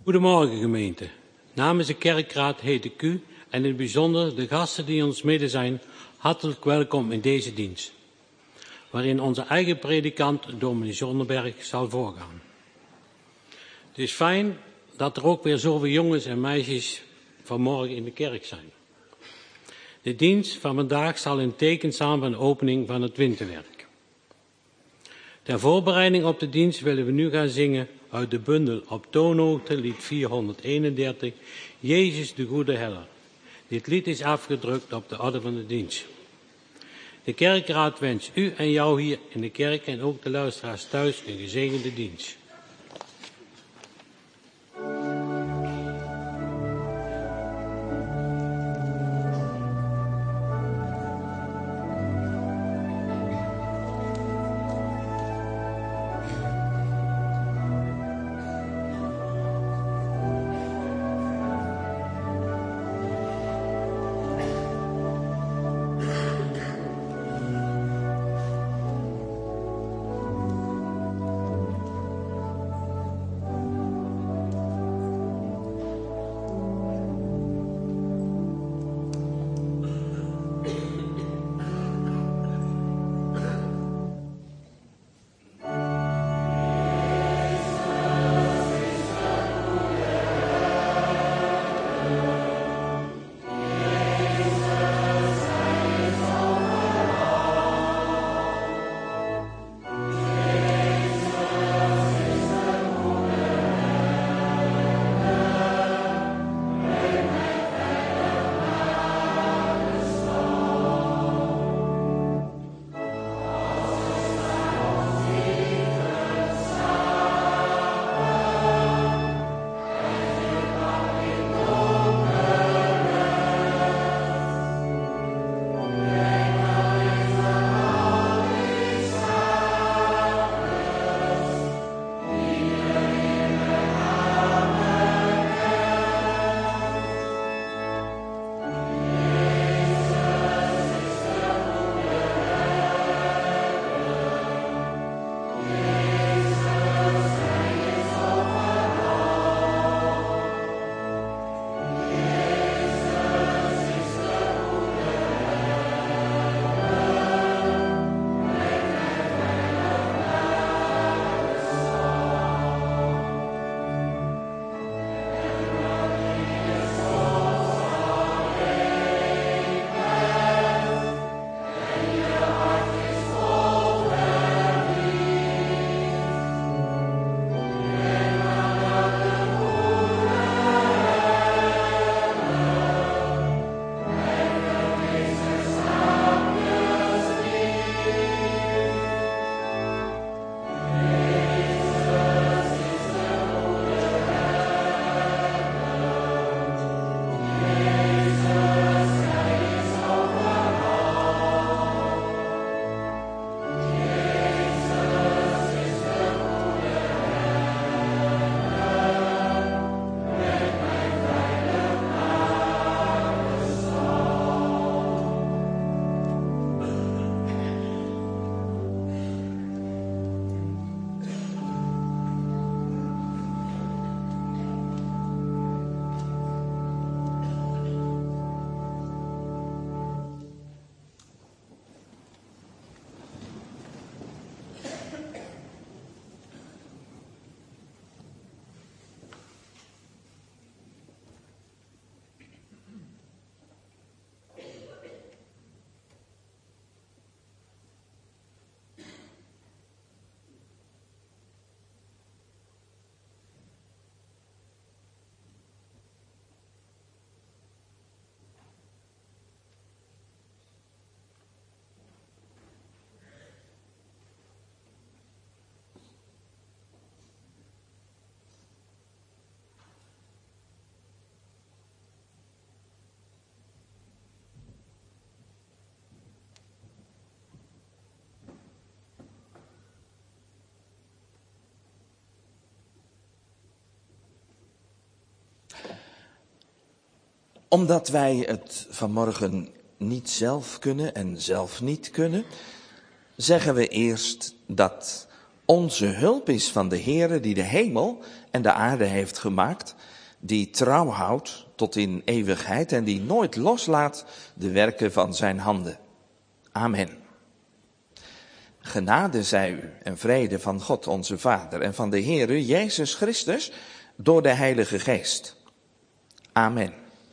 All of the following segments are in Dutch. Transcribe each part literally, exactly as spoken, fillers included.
Goedemorgen gemeente. Namens de kerkraad heet ik u en in het bijzonder de gasten die in ons midden zijn hartelijk welkom in deze dienst, waarin onze eigen predikant dominee Zonneberg zal voorgaan. Het is fijn dat er ook weer zoveel jongens en meisjes vanmorgen in de kerk zijn. De dienst van vandaag zal in teken staan van de opening van het winterwerk. Ter voorbereiding op de dienst willen we nu gaan zingen uit de bundel op toonhoogte, lied vierhonderdeenendertig, Jezus de Goede Herder. Dit lied is afgedrukt op de orde van de dienst. De kerkraad wenst u en jou hier in de kerk en ook de luisteraars thuis een gezegende dienst. Omdat wij het vanmorgen niet zelf kunnen en zelf niet kunnen, zeggen we eerst dat Onze hulp is van de Heere die de hemel en de aarde heeft gemaakt, die trouw houdt tot in eeuwigheid en die nooit loslaat de werken van zijn handen. Amen. Genade zij u en vrede van God onze Vader en van de Heere Jezus Christus door de Heilige Geest. Amen.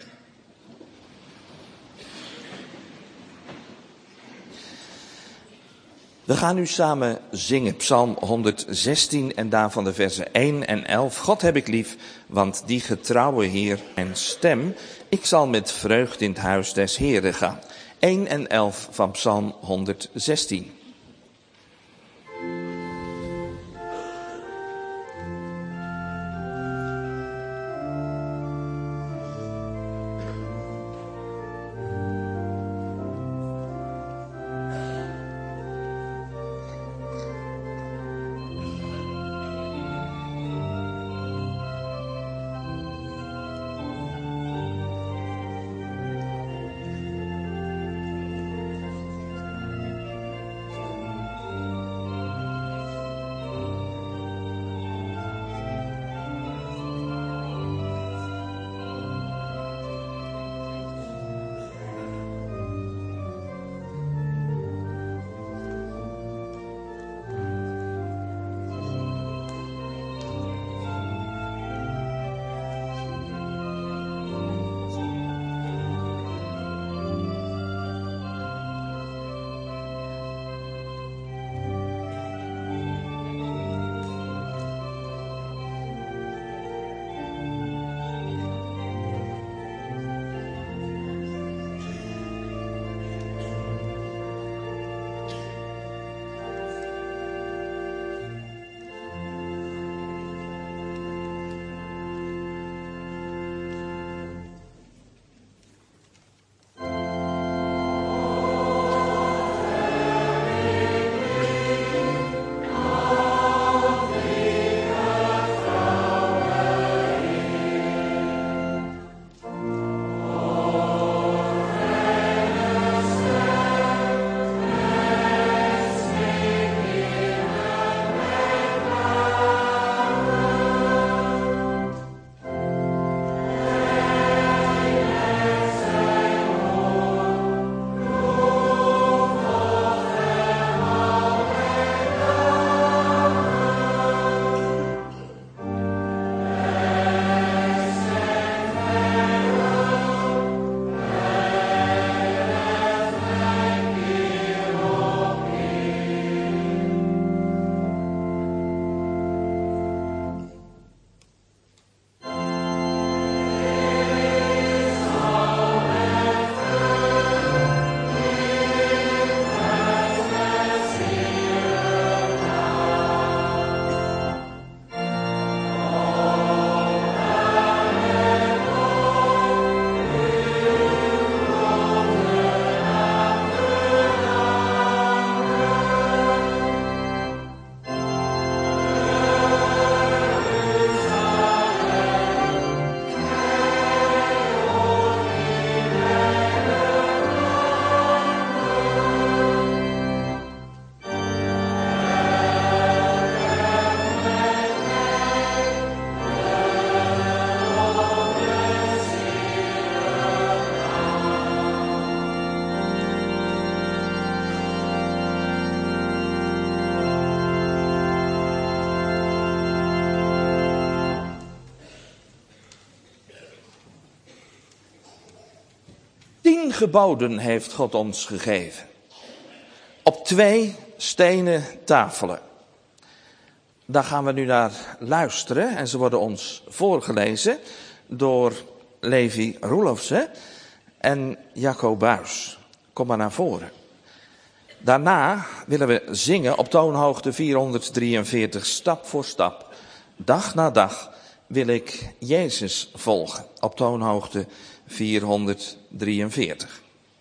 We gaan nu samen zingen, Psalm honderdzestien en daarvan de versen één en elf. God heb ik lief, want die getrouwe Heer en stem, ik zal met vreugd in het huis des Heeren gaan. één en elf van Psalm honderdzestien. Tien geboden heeft God ons gegeven. Op twee stenen tafelen. Daar gaan we nu naar luisteren en ze worden ons voorgelezen door Levi Roelofsen en Jacco Buis. Kom maar naar voren. Daarna willen we zingen op toonhoogte vierhonderddrieënveertig, stap voor stap. Dag na dag wil ik Jezus volgen. Op toonhoogte vierhonderddrieënveertig.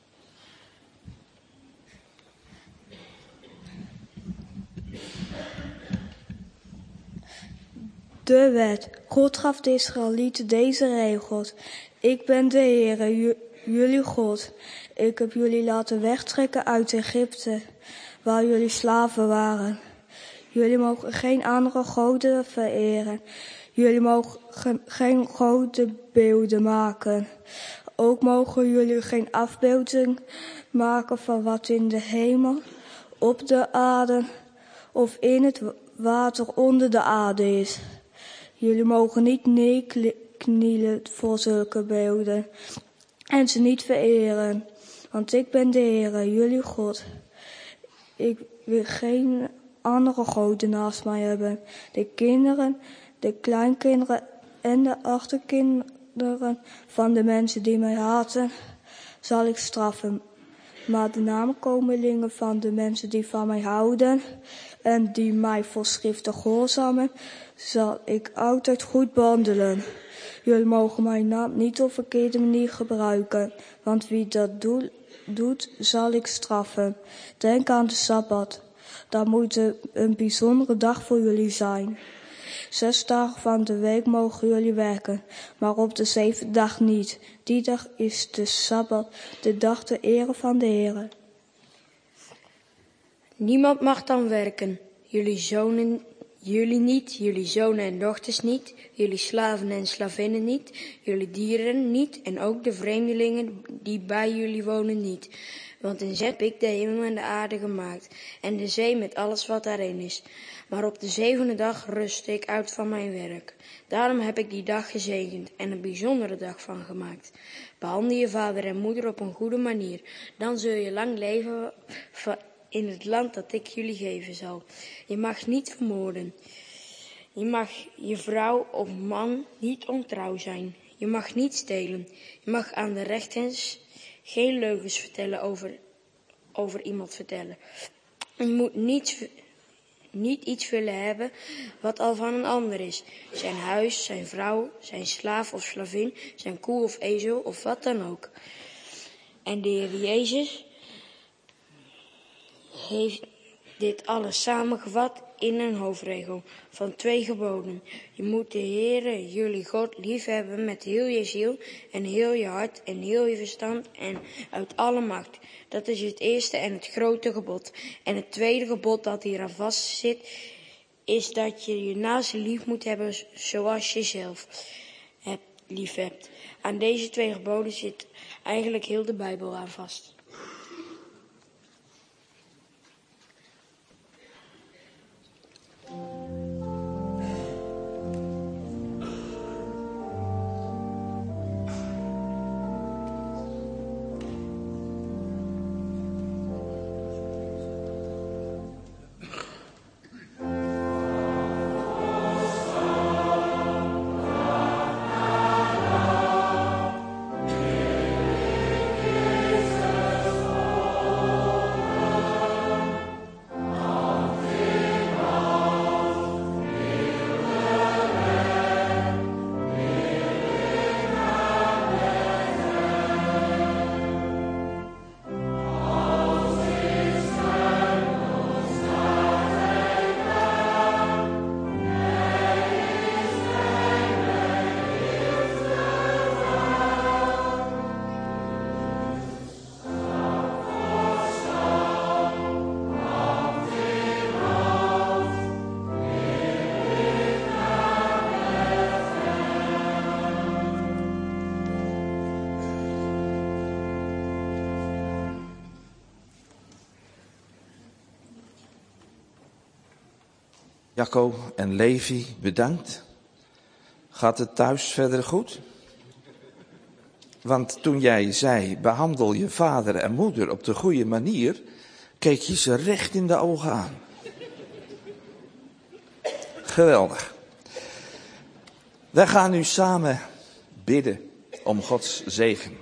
De wet. God gaf de Israëlieten deze regels. Ik ben de Heere, j- jullie God. Ik heb jullie laten wegtrekken uit Egypte, waar jullie slaven waren. Jullie mogen geen andere goden vereren. Jullie mogen ge- geen grote beelden maken. Ook mogen jullie geen afbeelding maken van wat in de hemel, op de aarde of in het water onder de aarde is. Jullie mogen niet neerknielen voor zulke beelden en ze niet vereren. Want ik ben de Heere, jullie God. Ik wil geen andere goden naast mij hebben. De kinderen, de kleinkinderen en de achterkinderen van de mensen die mij haten, zal ik straffen. Maar de nakomelingen van de mensen die van mij houden en die mij voorschriften gehoorzamen, zal ik altijd goed behandelen. Jullie mogen mijn naam niet op verkeerde manier gebruiken, want wie dat doet, doet zal ik straffen. Denk aan de Sabbat. Dat moet een bijzondere dag voor jullie zijn. Zes dagen van de week mogen jullie werken, maar op de zevende dag niet. Die dag is de Sabbat, de dag ter ere van de Heere. Niemand mag dan werken. Jullie zonen, jullie niet, jullie zonen en dochters niet, jullie slaven en slavinnen niet, jullie dieren niet en ook de vreemdelingen die bij jullie wonen niet. Want in zes heb ik de hemel en de aarde gemaakt en de zee met alles wat daarin is. Maar op de zevende dag rustte ik uit van mijn werk. Daarom heb ik die dag gezegend en een bijzondere dag van gemaakt. Behandel je vader en moeder op een goede manier. Dan zul je lang leven in het land dat ik jullie geven zal. Je mag niet vermoorden. Je mag je vrouw of man niet ontrouw zijn. Je mag niet stelen. Je mag aan de rechters geen leugens vertellen over, over iemand vertellen. Je moet niet, niet iets willen hebben wat al van een ander is. Zijn huis, zijn vrouw, zijn slaaf of slavin, zijn koe of ezel of wat dan ook. En de Heer Jezus heeft dit alles samengevat in een hoofdregel van twee geboden. Je moet de Heere, jullie God, liefhebben met heel je ziel en heel je hart en heel je verstand en uit alle macht. Dat is het eerste en het grote gebod. En het tweede gebod dat hier aan vast zit, is dat je je naaste lief moet hebben zoals je zelf lief hebt. Aan deze twee geboden zit eigenlijk heel de Bijbel aan vast. Jacco en Levi, bedankt. Gaat het thuis verder goed? Want toen jij zei, behandel je vader en moeder op de goede manier, keek je ze recht in de ogen aan. Geweldig. Wij gaan nu samen bidden om Gods zegen.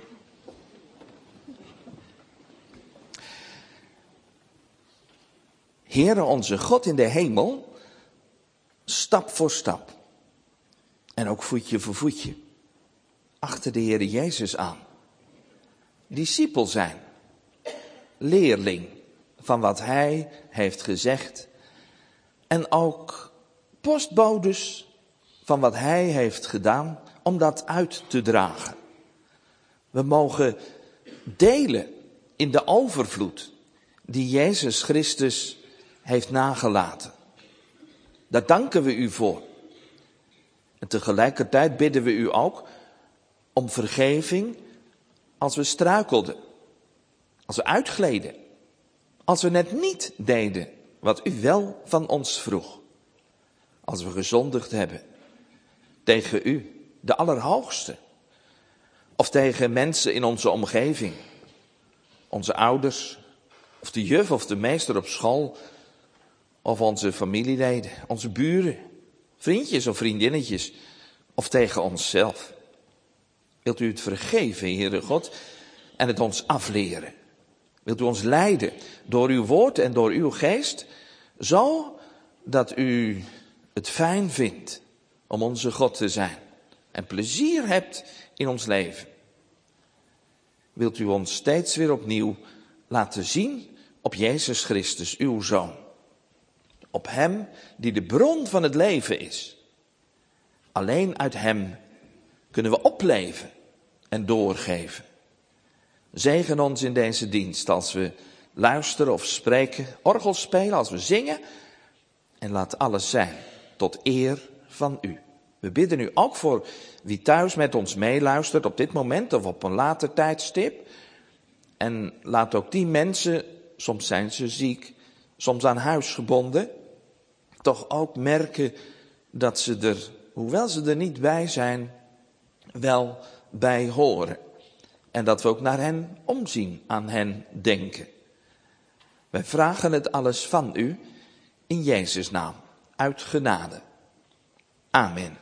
Heere onze God in de hemel, stap voor stap en ook voetje voor voetje achter de Heere Jezus aan. Discipel zijn, leerling van wat Hij heeft gezegd en ook postbodes van wat Hij heeft gedaan om dat uit te dragen. We mogen delen in de overvloed die Jezus Christus heeft nagelaten. Daar danken we u voor. En tegelijkertijd bidden we u ook om vergeving als we struikelden, als we uitgleden, als we net niet deden wat u wel van ons vroeg. Als we gezondigd hebben tegen u, de Allerhoogste, of tegen mensen in onze omgeving, onze ouders, of de juf of de meester op school, of onze familieleden, onze buren, vriendjes of vriendinnetjes, of tegen onszelf. Wilt u het vergeven, Heere God, en het ons afleren? Wilt u ons leiden door uw woord en door uw geest, zo dat u het fijn vindt om onze God te zijn en plezier hebt in ons leven? Wilt u ons steeds weer opnieuw laten zien op Jezus Christus, uw Zoon? Op hem die de bron van het leven is. Alleen uit hem kunnen we opleven en doorgeven. Zegen ons in deze dienst als we luisteren of spreken, orgel spelen, als we zingen. En laat alles zijn tot eer van u. We bidden u ook voor wie thuis met ons meeluistert op dit moment of op een later tijdstip. En laat ook die mensen, soms zijn ze ziek, soms aan huis gebonden, toch ook merken dat ze er, hoewel ze er niet bij zijn, wel bij horen. En dat we ook naar hen omzien, aan hen denken. Wij vragen het alles van u in Jezus' naam, uit genade. Amen.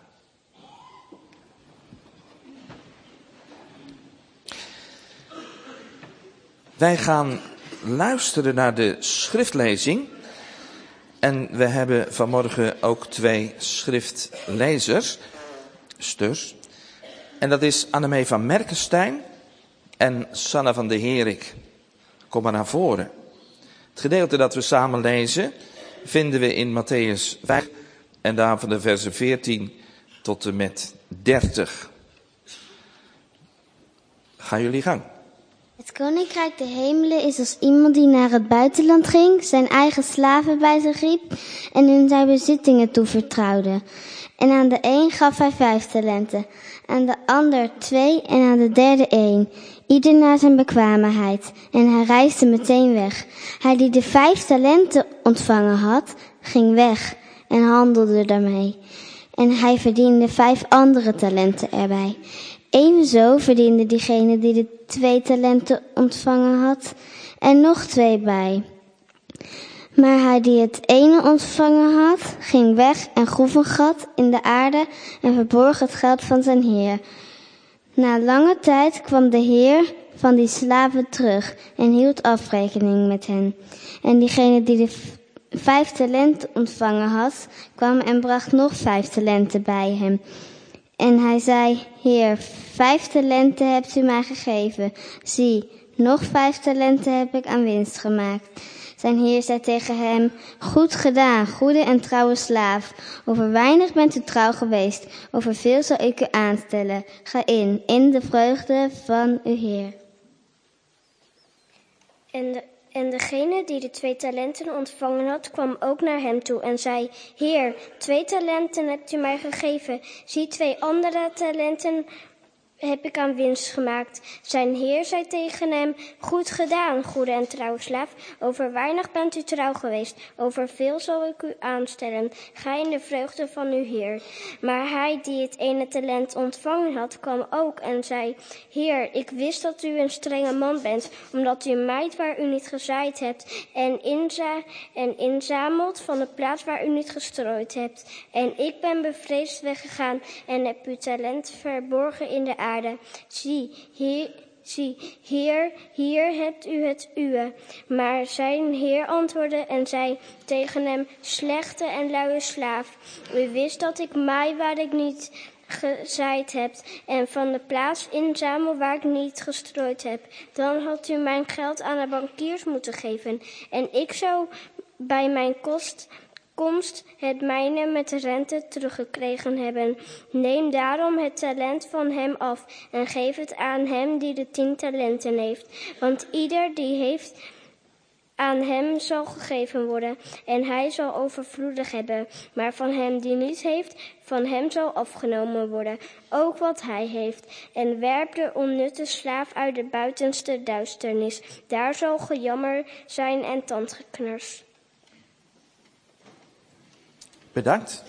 Wij gaan luisteren naar de schriftlezing. En we hebben vanmorgen ook twee schriftlezers, sters. En dat is Annemee van Merkenstein en Sanne van de Herik. Kom maar naar voren. Het gedeelte dat we samen lezen vinden we in Mattheüs vijf en daar van de versen veertien tot en met dertig. Gaan jullie gang. Het koninkrijk der hemelen is als iemand die naar het buitenland ging, zijn eigen slaven bij zich riep en hun zijn bezittingen toevertrouwde. En aan de een gaf hij vijf talenten, aan de ander twee en aan de derde één, ieder naar zijn bekwaamheid. En hij reisde meteen weg. Hij die de vijf talenten ontvangen had, ging weg en handelde daarmee. En hij verdiende vijf andere talenten erbij. Evenzo verdiende diegene die de twee talenten ontvangen had en nog twee bij. Maar hij die het ene ontvangen had, ging weg en groef een gat in de aarde en verborg het geld van zijn heer. Na lange tijd kwam de heer van die slaven terug en hield afrekening met hen. En diegene die de v- vijf talenten ontvangen had, kwam en bracht nog vijf talenten bij hem. En hij zei, Heer, vijf talenten hebt u mij gegeven. Zie, nog vijf talenten heb ik aan winst gemaakt. Zijn heer zei tegen hem, goed gedaan, goede en trouwe slaaf. Over weinig bent u trouw geweest, over veel zal ik u aanstellen. Ga in, in de vreugde van uw heer. En, de, en degene die de twee talenten ontvangen had, kwam ook naar hem toe en zei, Heer, twee talenten hebt u mij gegeven. Zie, twee andere talenten heb ik aan winst gemaakt. Zijn heer zei tegen hem, goed gedaan, goede en trouwe slaaf. Over weinig bent u trouw geweest, over veel zal ik u aanstellen. Ga in de vreugde van uw heer. Maar hij die het ene talent ontvangen had, kwam ook en zei, Heer, ik wist dat u een strenge man bent, omdat u maait waar u niet gezaaid hebt en, inza- en inzamelt van de plaats waar u niet gestrooid hebt. En ik ben bevreesd weggegaan en heb uw talent verborgen in de aarde. Zie, hier, zie, heer, hier hebt u het uwe. Maar zijn heer antwoordde en zei tegen hem, slechte en luie slaaf. U wist dat ik maai waar ik niet gezaaid heb en van de plaats inzamel waar ik niet gestrooid heb. Dan had u mijn geld aan de bankiers moeten geven. En ik zou bij mijn kost... komst het mijne met rente teruggekregen hebben. Neem daarom het talent van hem af en geef het aan hem die de tien talenten heeft. Want ieder die heeft aan hem zal gegeven worden en hij zal overvloedig hebben. Maar van hem die niet heeft, van hem zal afgenomen worden ook wat hij heeft. En werp de onnutte slaaf uit de buitenste duisternis. Daar zal gejammer zijn en tandgeknars. Bedankt.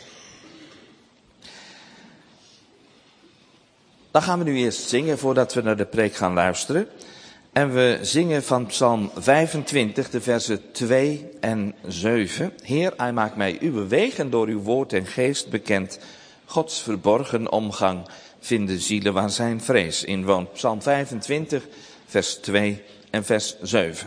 Dan gaan we nu eerst zingen voordat we naar de preek gaan luisteren. En we zingen van Psalm vijfentwintig, de versen twee en zeven. Heer, hij maakt mij uw wegen door uw woord en geest bekend. Gods verborgen omgang vinden zielen waar zijn vrees in woont. Psalm vijfentwintig, vers twee en vers zeven.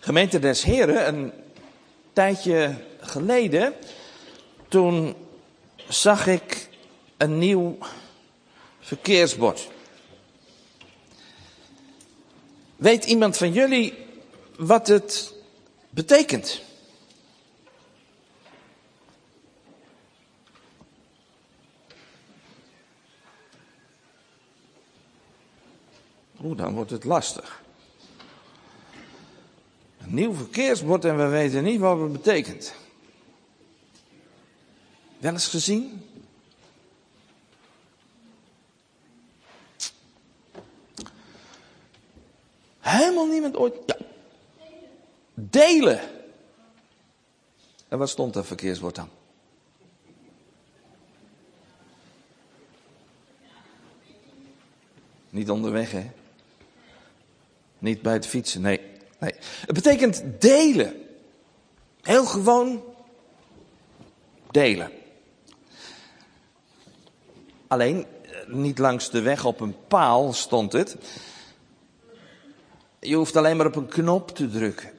Gemeente des Heren, een tijdje geleden, toen zag ik een nieuw verkeersbord. Weet iemand van jullie wat het betekent? Oeh, dan wordt het lastig. Een nieuw verkeersbord en we weten niet wat het betekent. Wel eens gezien? Helemaal niemand ooit. Ja. Delen. En wat stond dat verkeersbord dan? Niet onderweg, hè? Niet bij het fietsen, nee. nee. Het betekent delen. Heel gewoon delen. Alleen, niet langs de weg op een paal stond het. Je hoeft alleen maar op een knop te drukken.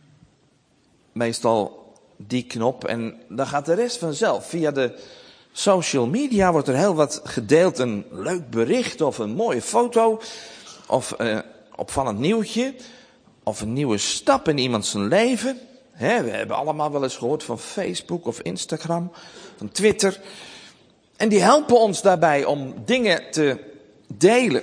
Meestal die knop en dan gaat de rest vanzelf. Via de social media wordt er heel wat gedeeld. Een leuk bericht of een mooie foto. Of een opvallend nieuwtje. Of een nieuwe stap in iemands leven. He, we hebben allemaal wel eens gehoord van Facebook of Instagram. Van Twitter. En die helpen ons daarbij om dingen te delen.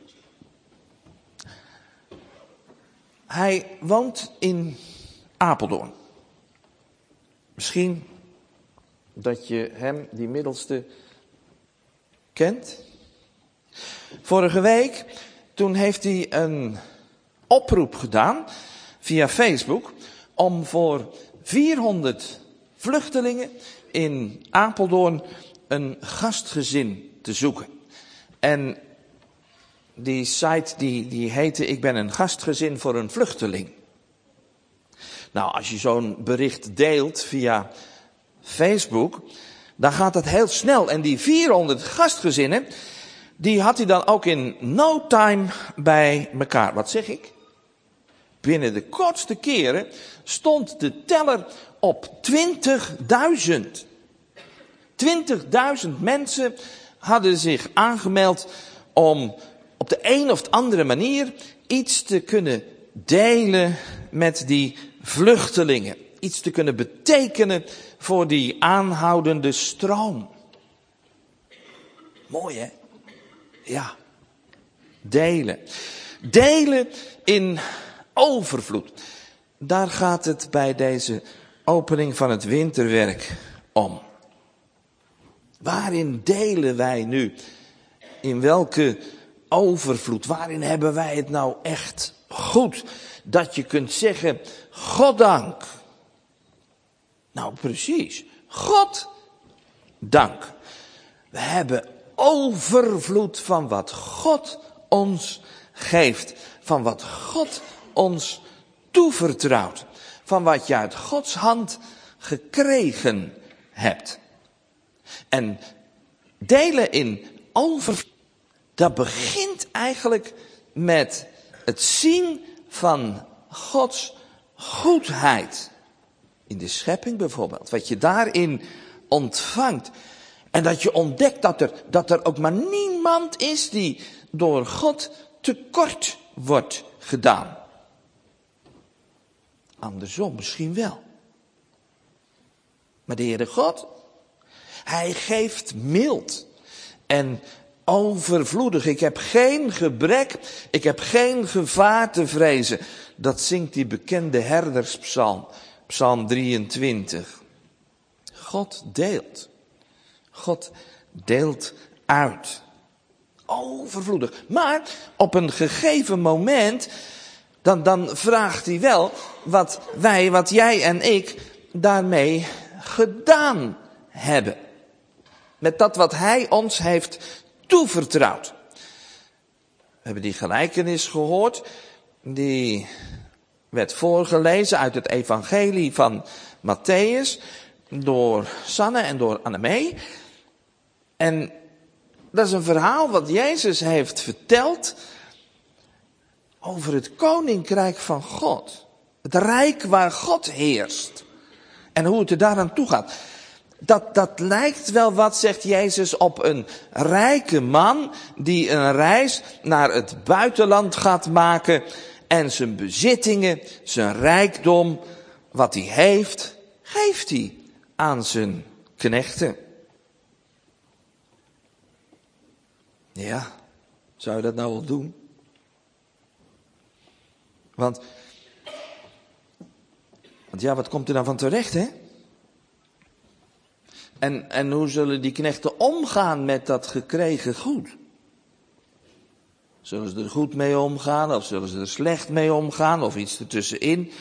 Hij woont in Apeldoorn. Misschien dat je hem, die middelste, kent. Vorige week, toen heeft hij een oproep gedaan via Facebook om voor vierhonderd vluchtelingen in Apeldoorn een gastgezin te zoeken. En die site die, die heette Ik ben een gastgezin voor een vluchteling. Nou, als je zo'n bericht deelt via Facebook, dan gaat dat heel snel. En die vierhonderd gastgezinnen, die had hij dan ook in no time bij elkaar. Wat zeg ik? Binnen de kortste keren stond de teller op twintigduizend. twintigduizend mensen hadden zich aangemeld om op de een of andere manier iets te kunnen delen met die vluchtelingen. Iets te kunnen betekenen voor die aanhoudende stroom. Mooi, hè? Ja. Delen. Delen in overvloed. Daar gaat het bij deze opening van het winterwerk om. Waarin delen wij nu? In welke overvloed? Waarin hebben wij het nou echt goed? Dat je kunt zeggen, Goddank. Nou, precies. God dank. We hebben overvloed van wat God ons geeft. Van wat God ons toevertrouwt. Van wat je uit Gods hand gekregen hebt. En delen in overvloed, dat begint eigenlijk met het zien van Gods goedheid. In de schepping bijvoorbeeld. Wat je daarin ontvangt. En dat je ontdekt dat er, dat er ook maar niemand is die door God tekort wordt gedaan. Andersom misschien wel. Maar de Heere God, Hij geeft mild en overvloedig. Ik heb geen gebrek, ik heb geen gevaar te vrezen. Dat zingt die bekende herderspsalm, psalm drieëntwintig. God deelt. God deelt uit. Overvloedig. Maar op een gegeven moment, dan, dan vraagt hij wel wat wij, wat jij en ik daarmee gedaan hebben. Met dat wat hij ons heeft toevertrouwd. We hebben die gelijkenis gehoord. Die werd voorgelezen uit het evangelie van Matthäus. Door Sanne en door Annemee. En dat is een verhaal wat Jezus heeft verteld over het koninkrijk van God. Het rijk waar God heerst. En hoe het er daaraan toe gaat. Dat, dat lijkt wel wat, zegt Jezus, op een rijke man die een reis naar het buitenland gaat maken en zijn bezittingen, zijn rijkdom, wat hij heeft, geeft hij aan zijn knechten. Ja, zou je dat nou wel doen? Want, want ja, wat komt er dan van terecht, hè? En, en hoe zullen die knechten omgaan met dat gekregen goed? Zullen ze er goed mee omgaan of zullen ze er slecht mee omgaan of iets ertussenin?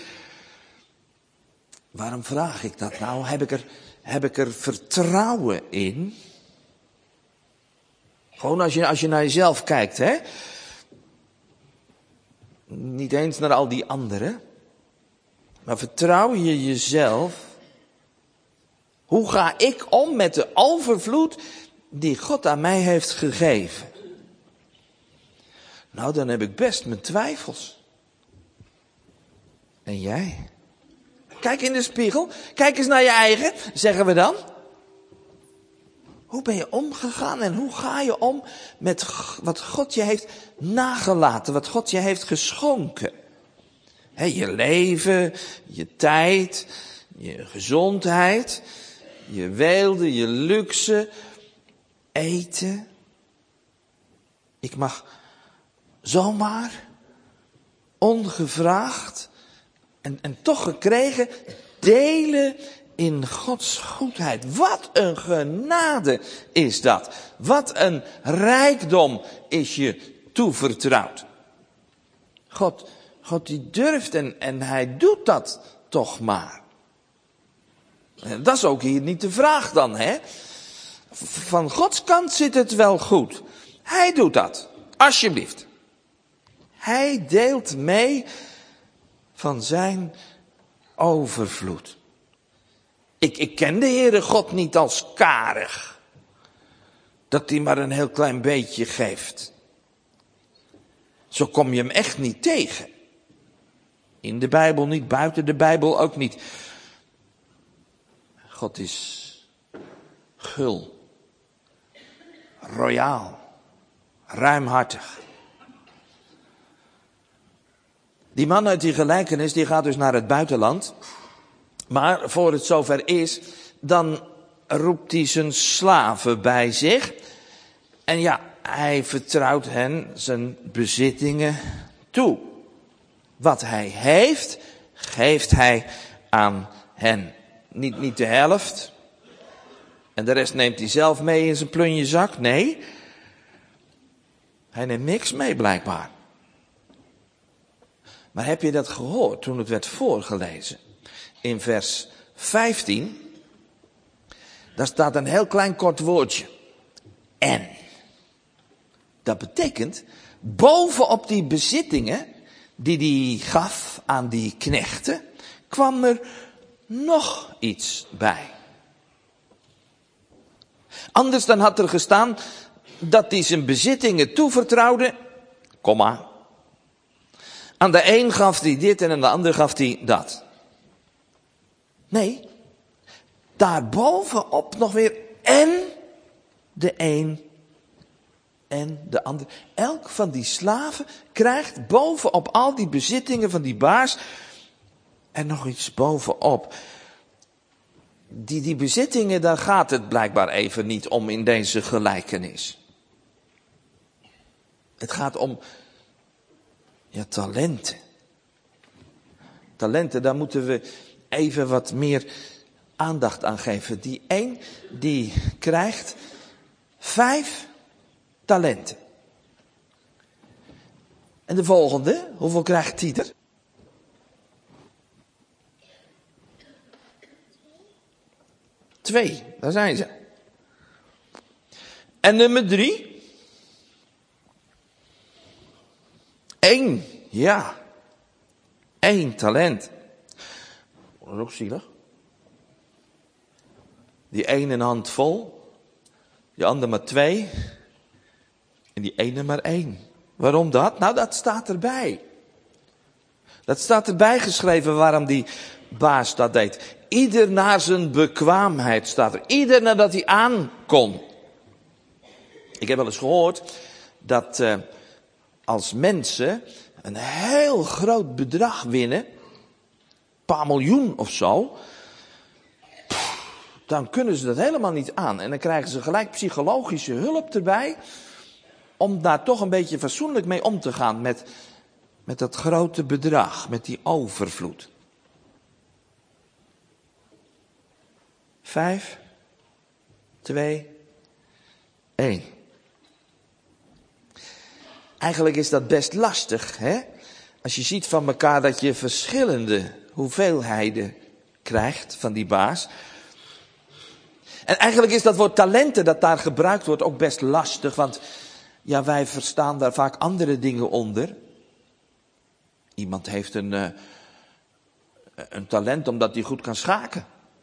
Waarom vraag ik dat nou? Heb ik er, heb ik er vertrouwen in? Gewoon als je, als je naar jezelf kijkt, hè? Niet eens naar al die anderen. Maar vertrouw je jezelf? Hoe ga ik om met de overvloed die God aan mij heeft gegeven? Nou, dan heb ik best mijn twijfels. En jij? Kijk in de spiegel. Kijk eens naar je eigen, zeggen we dan. Hoe ben je omgegaan en hoe ga je om met wat God je heeft nagelaten, wat God je heeft geschonken? He, je leven, je tijd, je gezondheid, je weelde, je luxe, eten. Ik mag zomaar, ongevraagd en, en toch gekregen, delen in Gods goedheid. Wat een genade is dat. Wat een rijkdom is je toevertrouwd. God, God die durft en, en hij doet dat toch maar. En dat is ook hier niet de vraag dan, hè. Van Gods kant zit het wel goed. Hij doet dat. Alsjeblieft. Hij deelt mee van zijn overvloed. Ik, ik ken de Heere God niet als karig. Dat hij maar een heel klein beetje geeft. Zo kom je hem echt niet tegen. In de Bijbel niet, buiten de Bijbel ook niet. God is gul, royaal, ruimhartig. Die man uit die gelijkenis, die gaat dus naar het buitenland. Maar voor het zover is, dan roept hij zijn slaven bij zich. En ja, hij vertrouwt hen zijn bezittingen toe. Wat hij heeft, geeft hij aan hen. Niet, niet de helft. En de rest neemt hij zelf mee in zijn plunjezak. Nee. Hij neemt niks mee blijkbaar. Maar heb je dat gehoord toen het werd voorgelezen? In vers vijftien. Daar staat een heel klein kort woordje. En. Dat betekent, bovenop die bezittingen die hij gaf aan die knechten, kwam er nog iets bij. Anders dan had er gestaan dat hij zijn bezittingen toevertrouwde, komma. Aan de een gaf hij dit en aan de ander gaf hij dat. Nee, daarbovenop nog weer en de een en de ander. Elk van die slaven krijgt bovenop al die bezittingen van die baas er nog iets bovenop. Die, die bezittingen, daar gaat het blijkbaar even niet om in deze gelijkenis. Het gaat om ja, talenten. Talenten, daar moeten we even wat meer aandacht aan geven. Die een, die krijgt vijf talenten. En de volgende, hoeveel krijgt die er? Twee, daar zijn ze. En nummer drie? Eén, ja. Eén talent. Dat is ook zielig. Die ene een hand vol. Die andere maar twee. En die ene maar één. Waarom dat? Nou, dat staat erbij. Dat staat erbij geschreven waarom die baas dat deed. Ieder naar zijn bekwaamheid staat er. Ieder nadat hij aan kon. Ik heb wel eens gehoord dat uh, als mensen een heel groot bedrag winnen, een paar miljoen of zo, pff, dan kunnen ze dat helemaal niet aan. En dan krijgen ze gelijk psychologische hulp erbij, om daar toch een beetje fatsoenlijk mee om te gaan met, met dat grote bedrag, met die overvloed. Vijf, twee, één. Eigenlijk is dat best lastig, hè? Als je ziet van elkaar dat je verschillende hoeveelheden krijgt van die baas. En eigenlijk is dat woord talenten dat daar gebruikt wordt ook best lastig, want ja, wij verstaan daar vaak andere dingen onder. Iemand heeft een, uh, een talent omdat hij goed kan schaken.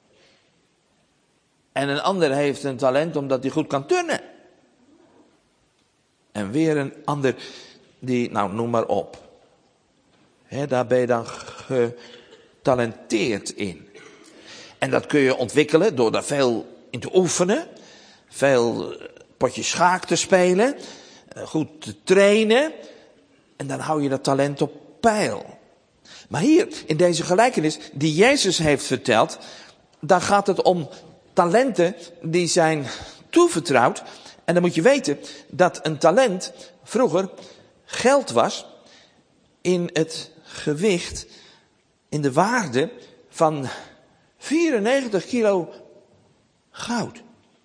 En een ander heeft een talent omdat hij goed kan turnen. En weer een ander die, nou noem maar op. He, daar ben je dan getalenteerd in. En dat kun je ontwikkelen door daar veel in te oefenen. Veel potjes schaak te spelen. Goed te trainen. En dan hou je dat talent op peil. Maar hier in deze gelijkenis die Jezus heeft verteld, daar gaat het om talenten die zijn toevertrouwd. En dan moet je weten dat een talent vroeger geld was in het gewicht, in de waarde van vierennegentig kilo goud.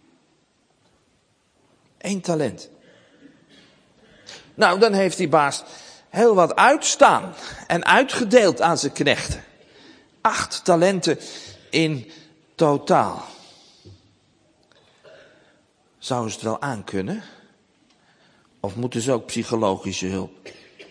Eén talent. Nou, dan heeft die baas heel wat uitstaan en uitgedeeld aan zijn knechten. Acht talenten in totaal. Zouden ze het wel aankunnen? Of moeten ze ook psychologische hulp?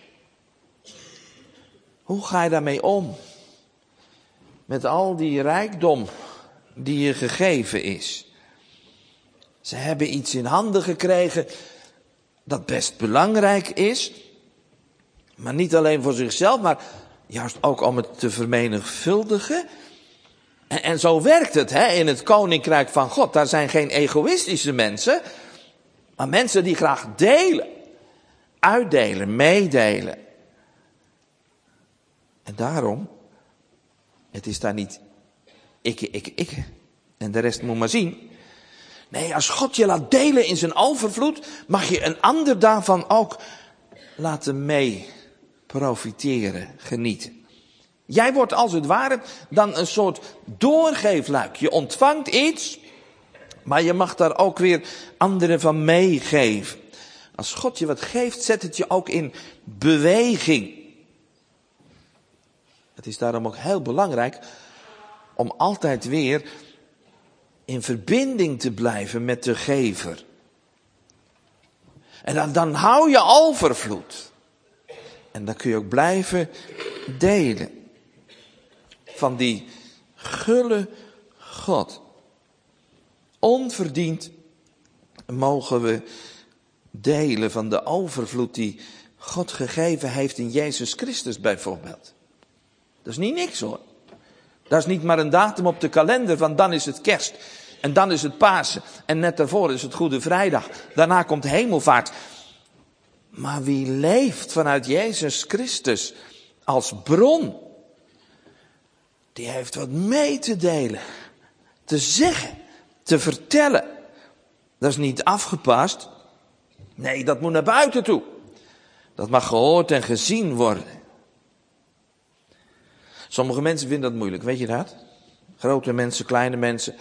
Hoe ga je daarmee om? Met al die rijkdom die je gegeven is. Ze hebben iets in handen gekregen dat best belangrijk is. Maar niet alleen voor zichzelf, maar juist ook om het te vermenigvuldigen. En, en zo werkt het hè, in het koninkrijk van God. Daar zijn geen egoïstische mensen, maar mensen die graag delen. Uitdelen, meedelen. En daarom, het is daar niet ik, ik, ik en de rest moet maar zien. Nee, als God je laat delen in zijn overvloed, mag je een ander daarvan ook laten mee profiteren, genieten. Jij wordt als het ware dan een soort doorgeefluik. Je ontvangt iets, maar je mag daar ook weer anderen van meegeven. Als God je wat geeft, zet het je ook in beweging. Het is daarom ook heel belangrijk om altijd weer in verbinding te blijven met de gever. En dan, dan hou je overvloed. En dan kun je ook blijven delen van die gulle God. Onverdiend mogen we delen van de overvloed die God gegeven heeft in Jezus Christus bijvoorbeeld. Dat is niet niks hoor. Dat is niet maar een datum op de kalender van dan is het kerst. En dan is het Pasen. En net daarvoor is het Goede Vrijdag. Daarna komt hemelvaart. Maar wie leeft vanuit Jezus Christus als bron, die heeft wat mee te delen, te zeggen, te vertellen. Dat is niet afgepast. Nee, dat moet naar buiten toe. Dat mag gehoord en gezien worden. Sommige mensen vinden dat moeilijk, weet je dat? Grote mensen, kleine mensen.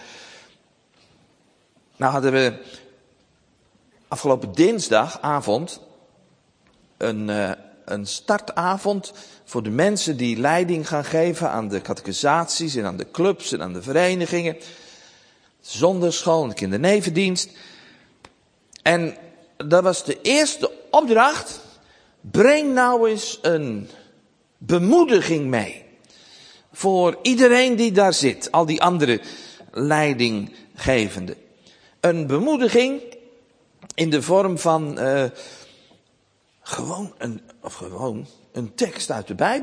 Nou hadden we afgelopen dinsdagavond een, uh, een startavond voor de mensen die leiding gaan geven aan de catechisaties en aan de clubs en aan de verenigingen. Zondagschool en de kindernevendienst. En dat was de eerste opdracht. Breng nou eens een bemoediging mee. Voor iedereen die daar zit. Al die andere leidinggevenden. Een bemoediging in de vorm van uh, gewoon, een, of gewoon een tekst uit de Bijbel.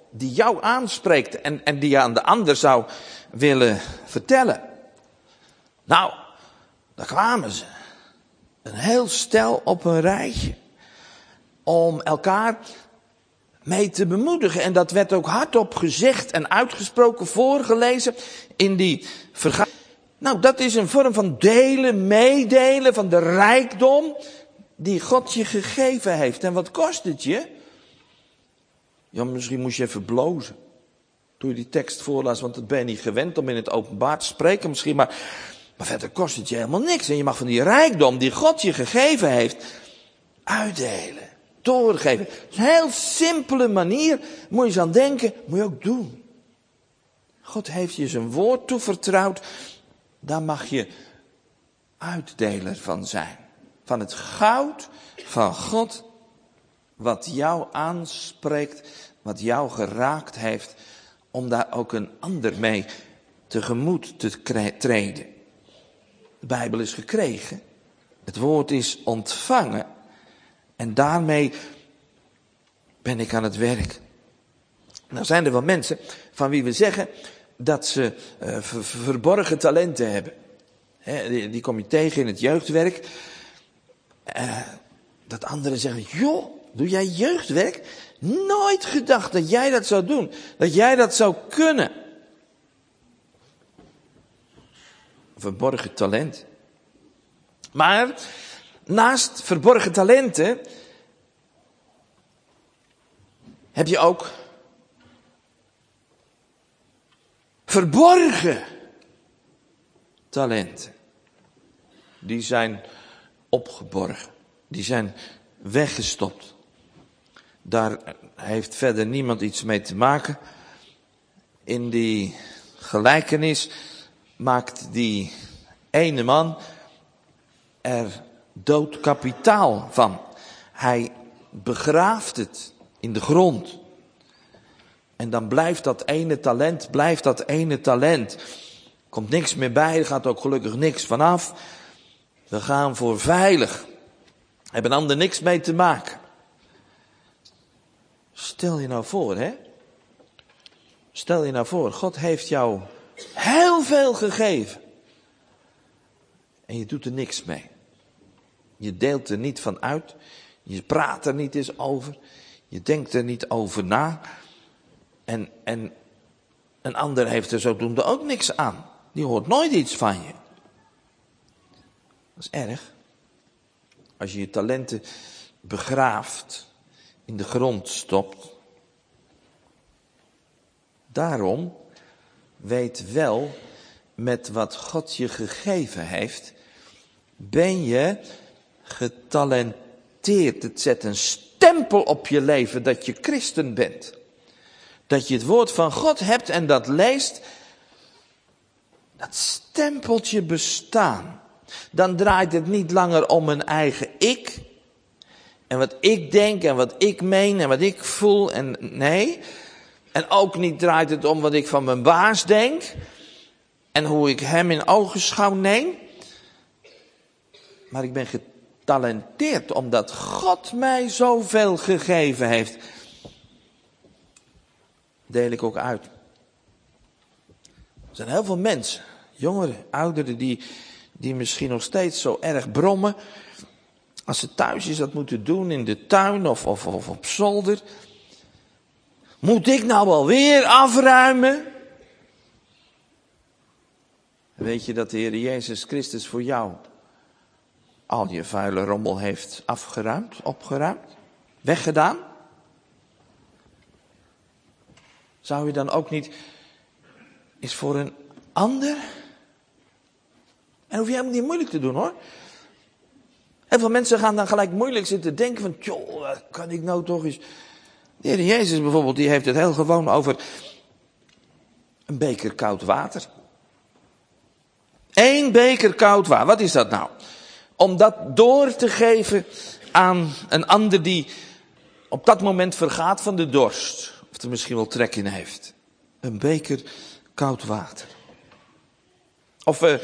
die jou aanspreekt en, en die je aan de ander zou willen vertellen. Nou, daar kwamen ze. Een heel stel op een rijtje. Om elkaar mee te bemoedigen. En dat werd ook hardop gezegd en uitgesproken, voorgelezen in die vergadering. Nou, dat is een vorm van delen, meedelen van de rijkdom die God je gegeven heeft. En wat kost het je? Ja, misschien moest je even blozen toen je die tekst voorlas, want dat ben je niet gewend om in het openbaar te spreken misschien. Maar, maar verder kost het je helemaal niks. En je mag van die rijkdom die God je gegeven heeft, uitdelen, doorgeven. Dat is een heel simpele manier, moet je eens aan denken, moet je ook doen. God heeft je zijn woord toevertrouwd, daar mag je uitdeler van zijn. Van het goud van God, wat jou aanspreekt, wat jou geraakt heeft, om daar ook een ander mee tegemoet te treden. De Bijbel is gekregen, het woord is ontvangen en daarmee ben ik aan het werk. Nou zijn er wel mensen van wie we zeggen dat ze uh, ver- verborgen talenten hebben. He, die, die kom je tegen in het jeugdwerk. Uh, dat anderen zeggen, joh, doe jij jeugdwerk? Nooit gedacht dat jij dat zou doen. Dat jij dat zou kunnen. Verborgen talent. Maar naast verborgen talenten heb je ook verborgen talenten. Die zijn opgeborgen. Die zijn weggestopt. Daar heeft verder niemand iets mee te maken. In die gelijkenis maakt die ene man er dood kapitaal van. Hij begraaft het in de grond. En dan blijft dat ene talent, blijft dat ene talent. Komt niks meer bij, er gaat ook gelukkig niks vanaf. We gaan voor veilig. Hebben een ander niks mee te maken. Stel je nou voor, hè. Stel je nou voor, God heeft jou heel veel gegeven. En je doet er niks mee. Je deelt er niet van uit. Je praat er niet eens over. Je denkt er niet over na. En, en een ander heeft er zodoende ook niks aan. Die hoort nooit iets van je. Dat is erg. Als je je talenten begraaft, in de grond stopt. Daarom weet wel, met wat God je gegeven heeft, ben je getalenteerd. Het zet een stempel op je leven dat je christen bent. Dat je het woord van God hebt en dat leest. Dat stempelt je bestaan. Dan draait het niet langer om een eigen ik. En wat ik denk en wat ik meen en wat ik voel. En nee. En ook niet draait het om wat ik van mijn baas denk. En hoe ik hem in ogenschouw neem. Maar ik ben getalenteerd omdat God mij zoveel gegeven heeft. Deel ik ook uit. Er zijn heel veel mensen, jongeren, ouderen, die, die misschien nog steeds zo erg brommen. Als ze thuis is dat moeten doen in de tuin of, of, of op zolder. Moet ik nou alweer afruimen? Weet je dat de Heer Jezus Christus voor jou al je vuile rommel heeft afgeruimd, opgeruimd, weggedaan? Zou je dan ook niet eens voor een ander? En hoef je helemaal niet moeilijk te doen, hoor. Heel veel mensen gaan dan gelijk moeilijk zitten denken van, joh, wat kan ik nou toch eens. De Heer Jezus bijvoorbeeld, die heeft het heel gewoon over een beker koud water. Eén beker koud water, wat is dat nou? Om dat door te geven aan een ander die op dat moment vergaat van de dorst. Of er misschien wel trek in heeft. Een beker koud water. Of uh,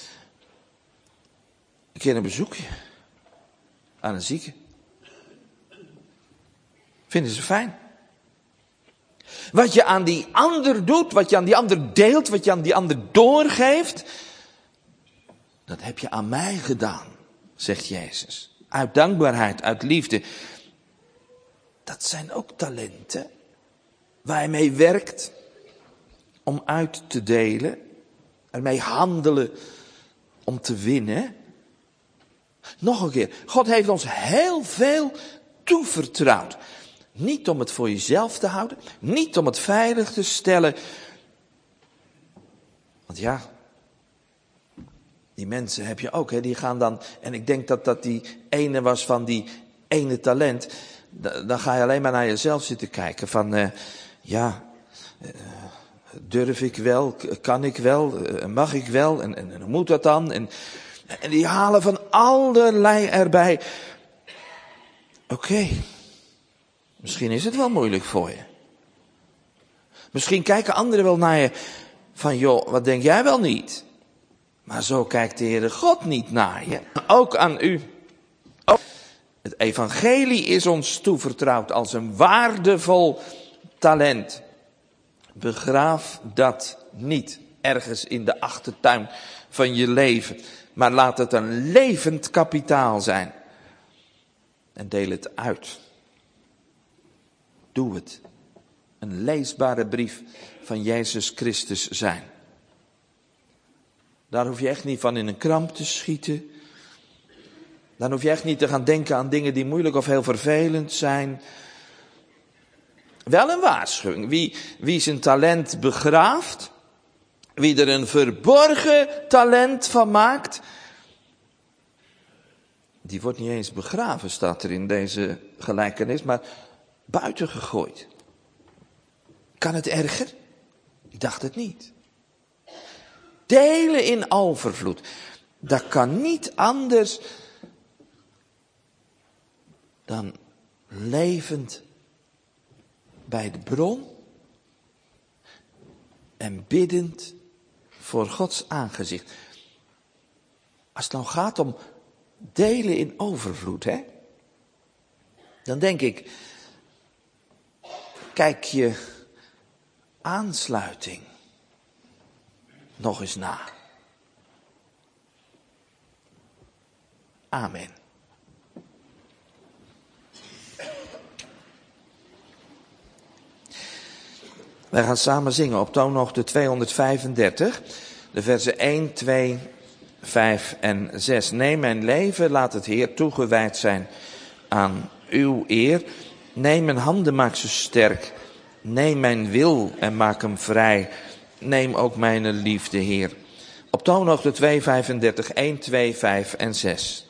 een keer een bezoekje aan een zieke. Vinden ze fijn. Wat je aan die ander doet, wat je aan die ander deelt, wat je aan die ander doorgeeft, dat heb je aan mij gedaan, zegt Jezus. Uit dankbaarheid, uit liefde. Dat zijn ook talenten waar hij mee werkt om uit te delen. Ermee handelen om te winnen. Nog een keer, God heeft ons heel veel toevertrouwd. Niet om het voor jezelf te houden, niet om het veilig te stellen. Want ja, die mensen heb je ook, hè, die gaan dan, en ik denk dat dat die ene was van die ene talent. Dan ga je alleen maar naar jezelf zitten kijken van, uh, ja, uh, durf ik wel, kan ik wel, uh, mag ik wel, en, en, en hoe moet dat dan? En, en die halen van allerlei erbij. Oké, okay. Misschien is het wel moeilijk voor je. Misschien kijken anderen wel naar je van, joh, wat denk jij wel niet? Maar zo kijkt de Heere God niet naar je. Ook aan u. Ook het evangelie is ons toevertrouwd als een waardevol talent. Begraaf dat niet ergens in de achtertuin van je leven. Maar laat het een levend kapitaal zijn. En deel het uit. Doe het. Een leesbare brief van Jezus Christus zijn. Daar hoef je echt niet van in een kramp te schieten. Dan hoef je echt niet te gaan denken aan dingen die moeilijk of heel vervelend zijn. Wel een waarschuwing. Wie, wie zijn talent begraaft, wie er een verborgen talent van maakt, die wordt niet eens begraven, staat er in deze gelijkenis, maar buiten gegooid. Kan het erger? Ik dacht het niet. Delen in overvloed. Dat kan niet anders dan levend bij de bron en biddend voor Gods aangezicht. Als het nou gaat om delen in overvloed, hè, dan denk ik, kijk je aansluiting nog eens na. Amen. Wij gaan samen zingen op toonhoogte tweehonderdvijfendertig, de versen één, twee, vijf en zes. Neem mijn leven, laat het Heer toegewijd zijn aan uw eer. Neem mijn handen, maak ze sterk. Neem mijn wil en maak hem vrij. Neem ook mijn liefde, Heer. Op toonhoogte tweehonderdvijfendertig, één, twee, vijf en zes.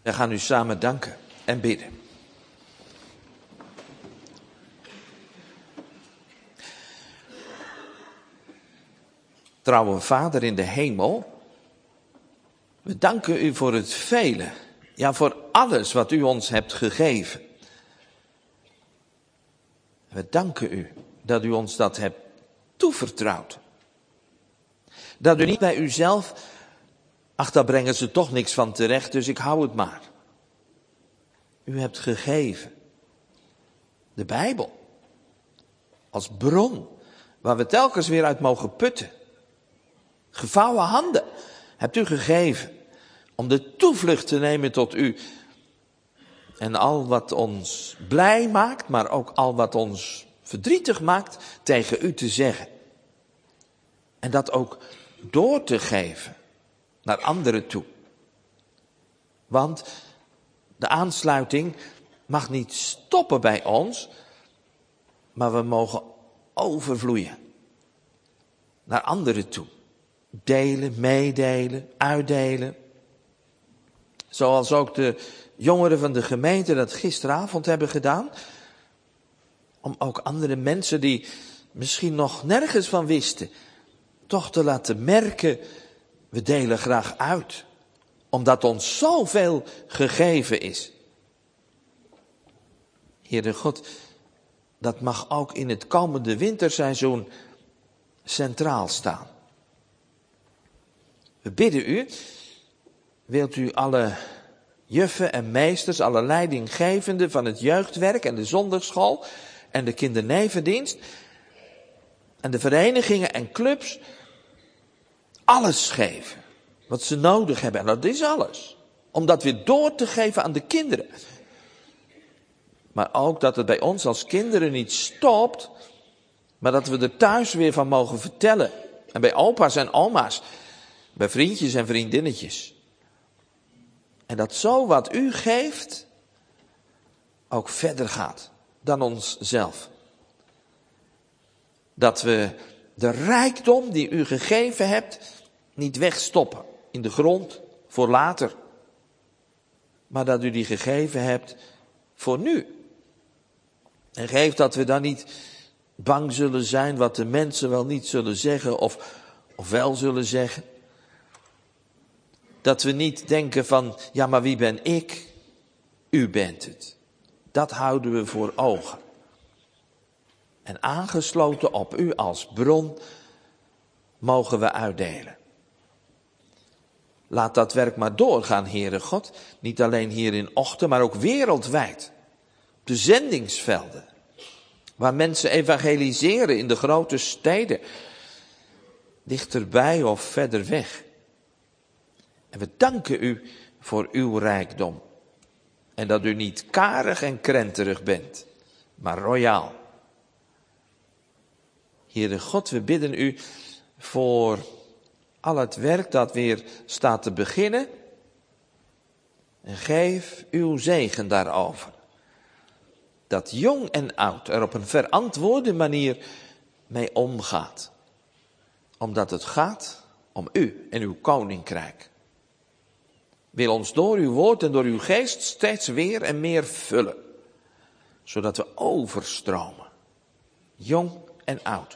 We gaan u samen danken en bidden. Trouwe Vader in de hemel, we danken u voor het vele, ja voor alles wat u ons hebt gegeven. We danken u dat u ons dat hebt toevertrouwd. Dat u niet bij uzelf, ach daar brengen ze toch niks van terecht, dus ik hou het maar. U hebt gegeven de Bijbel als bron waar we telkens weer uit mogen putten. Gevouwen handen hebt u gegeven om de toevlucht te nemen tot u. En al wat ons blij maakt, maar ook al wat ons verdrietig maakt, tegen u te zeggen. En dat ook door te geven naar anderen toe. Want de aansluiting mag niet stoppen bij ons, maar we mogen overvloeien naar anderen toe. Delen, meedelen, uitdelen. Zoals ook de jongeren van de gemeente dat gisteravond hebben gedaan. Om ook andere mensen die misschien nog nergens van wisten, toch te laten merken, we delen graag uit. Omdat ons zoveel gegeven is. Heere God, dat mag ook in het komende winterseizoen centraal staan. We bidden u, wilt u alle juffen en meesters, alle leidinggevenden van het jeugdwerk en de zondagschool en de kindernevendienst en de verenigingen en clubs alles geven wat ze nodig hebben. En dat is alles. Om dat weer door te geven aan de kinderen. Maar ook dat het bij ons als kinderen niet stopt, maar dat we er thuis weer van mogen vertellen. En bij opa's en oma's, bij vriendjes en vriendinnetjes. En dat zo wat u geeft ook verder gaat dan onszelf. Dat we de rijkdom die u gegeven hebt niet wegstoppen in de grond voor later. Maar dat u die gegeven hebt voor nu. En geef dat we dan niet bang zullen zijn wat de mensen wel niet zullen zeggen of, of wel zullen zeggen. Dat we niet denken van, ja maar wie ben ik? U bent het. Dat houden we voor ogen. En aangesloten op u als bron mogen we uitdelen. Laat dat werk maar doorgaan, Heere God. Niet alleen hier in Ochten, maar ook wereldwijd. Op de zendingsvelden. Waar mensen evangeliseren in de grote steden. Dichterbij of verder weg. En we danken u voor uw rijkdom. En dat u niet karig en krenterig bent, maar royaal. Heere God, we bidden u voor al het werk dat weer staat te beginnen. En geef uw zegen daarover. Dat jong en oud er op een verantwoorde manier mee omgaat. Omdat het gaat om u en uw koninkrijk. Wil ons door uw woord en door uw geest steeds weer en meer vullen. Zodat we overstromen. Jong en oud.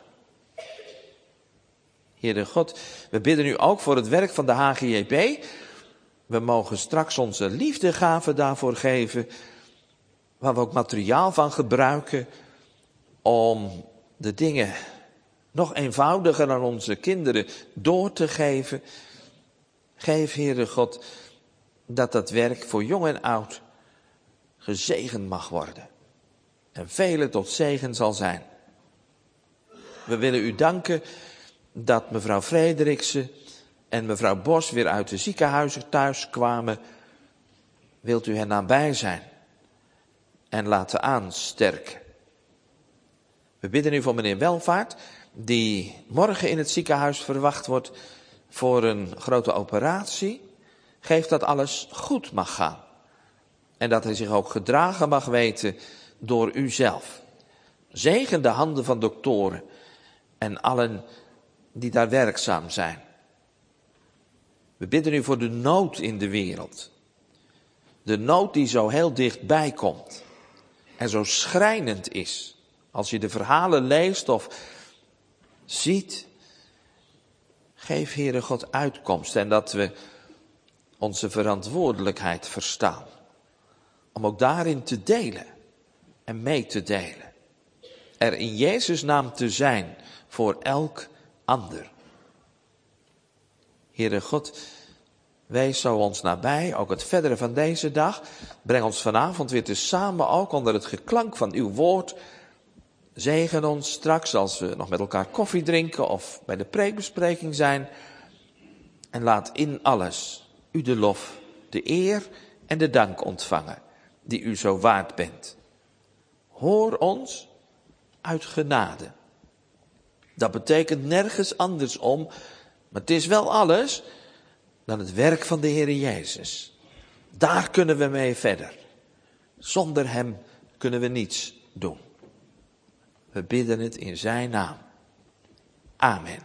Heere God, we bidden u ook voor het werk van de H G J B. We mogen straks onze liefdegave daarvoor geven. Waar we ook materiaal van gebruiken. Om de dingen nog eenvoudiger aan onze kinderen door te geven. Geef, Heere God, dat dat werk voor jong en oud gezegend mag worden. En velen tot zegen zal zijn. We willen u danken dat mevrouw Frederiksen en mevrouw Bos weer uit de ziekenhuizen thuis kwamen. Wilt u hen nabij zijn en laten aansterken. We bidden u voor meneer Welvaart, die morgen in het ziekenhuis verwacht wordt voor een grote operatie. Geef dat alles goed mag gaan. En dat hij zich ook gedragen mag weten door u zelf. Zegen de handen van doktoren en allen die daar werkzaam zijn. We bidden u voor de nood in de wereld. De nood die zo heel dichtbij komt. En zo schrijnend is. Als je de verhalen leest of ziet. Geef, Heere God, uitkomst. En dat we onze verantwoordelijkheid verstaan. Om ook daarin te delen. En mee te delen. Er in Jezus' naam te zijn voor elk ander. Heere God, wees zo ons nabij, ook het verdere van deze dag. Breng ons vanavond weer tezamen ook onder het geklank van uw woord. Zegen ons straks als we nog met elkaar koffie drinken of bij de preekbespreking zijn. En laat in alles u de lof, de eer en de dank ontvangen die u zo waard bent. Hoor ons uit genade. Dat betekent nergens anders om, maar het is wel alles dan het werk van de Heere Jezus. Daar kunnen we mee verder. Zonder hem kunnen we niets doen. We bidden het in zijn naam. Amen.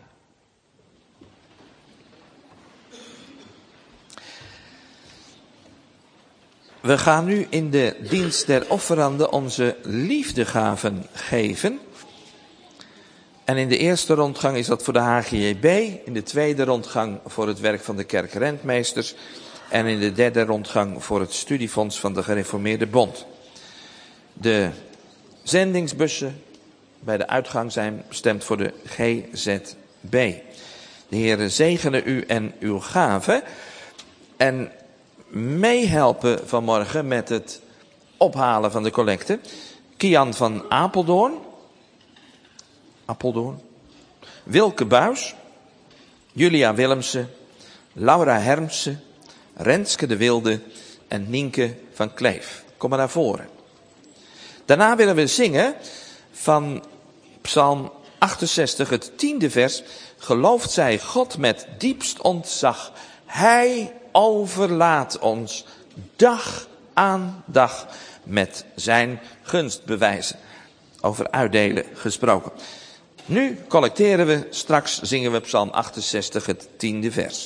We gaan nu in de dienst der offeranden onze liefdegaven geven. En in de eerste rondgang is dat voor de H G J B. In de tweede rondgang voor het werk van de kerkrentmeesters. En in de derde rondgang voor het studiefonds van de Gereformeerde Bond. De zendingsbussen bij de uitgang zijn bestemd voor de G Z B. De Heere zegene u en uw gaven. En meehelpen vanmorgen met het ophalen van de collecte. Kian van Apeldoorn. Apeldoorn. Wilke Buis. Julia Willemsen. Laura Hermsen. Renske de Wilde. En Nienke van Kleef. Kom maar naar voren. Daarna willen we zingen van Psalm achtenzestig, het tiende vers. Gelooft zij God met diepst ontzag. Hij overlaat ons dag aan dag met zijn gunstbewijzen. Over uitdelen gesproken. Nu collecteren we, straks zingen we Psalm achtenzestig, het tiende vers.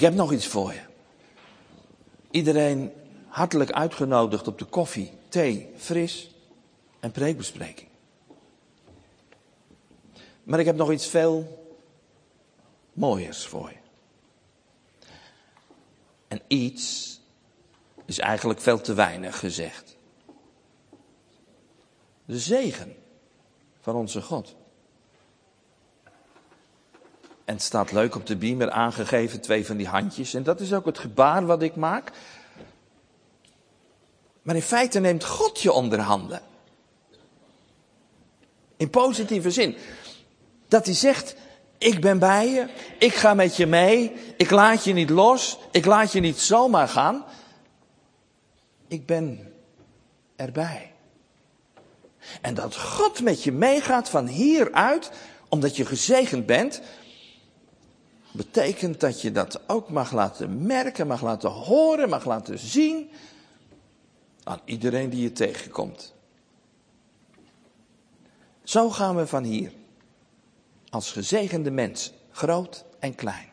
Ik heb nog iets voor je. Iedereen hartelijk uitgenodigd op de koffie, thee, fris en preekbespreking. Maar ik heb nog iets veel mooiers voor je. En iets is eigenlijk veel te weinig gezegd. De zegen van onze God. En het staat leuk op de beamer aangegeven, twee van die handjes. En dat is ook het gebaar wat ik maak. Maar in feite neemt God je onder handen. In positieve zin. Dat hij zegt, ik ben bij je, ik ga met je mee, ik laat je niet los, ik laat je niet zomaar gaan. Ik ben erbij. En dat God met je meegaat van hieruit, omdat je gezegend bent, betekent dat je dat ook mag laten merken, mag laten horen, mag laten zien aan iedereen die je tegenkomt. Zo gaan we van hier, als gezegende mens, groot en klein.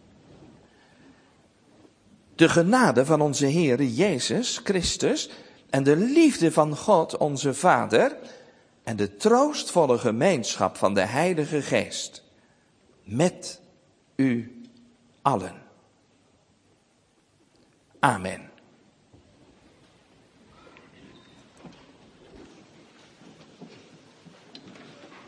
De genade van onze Heer Jezus Christus en de liefde van God onze Vader en de troostvolle gemeenschap van de Heilige Geest met u allen. Amen.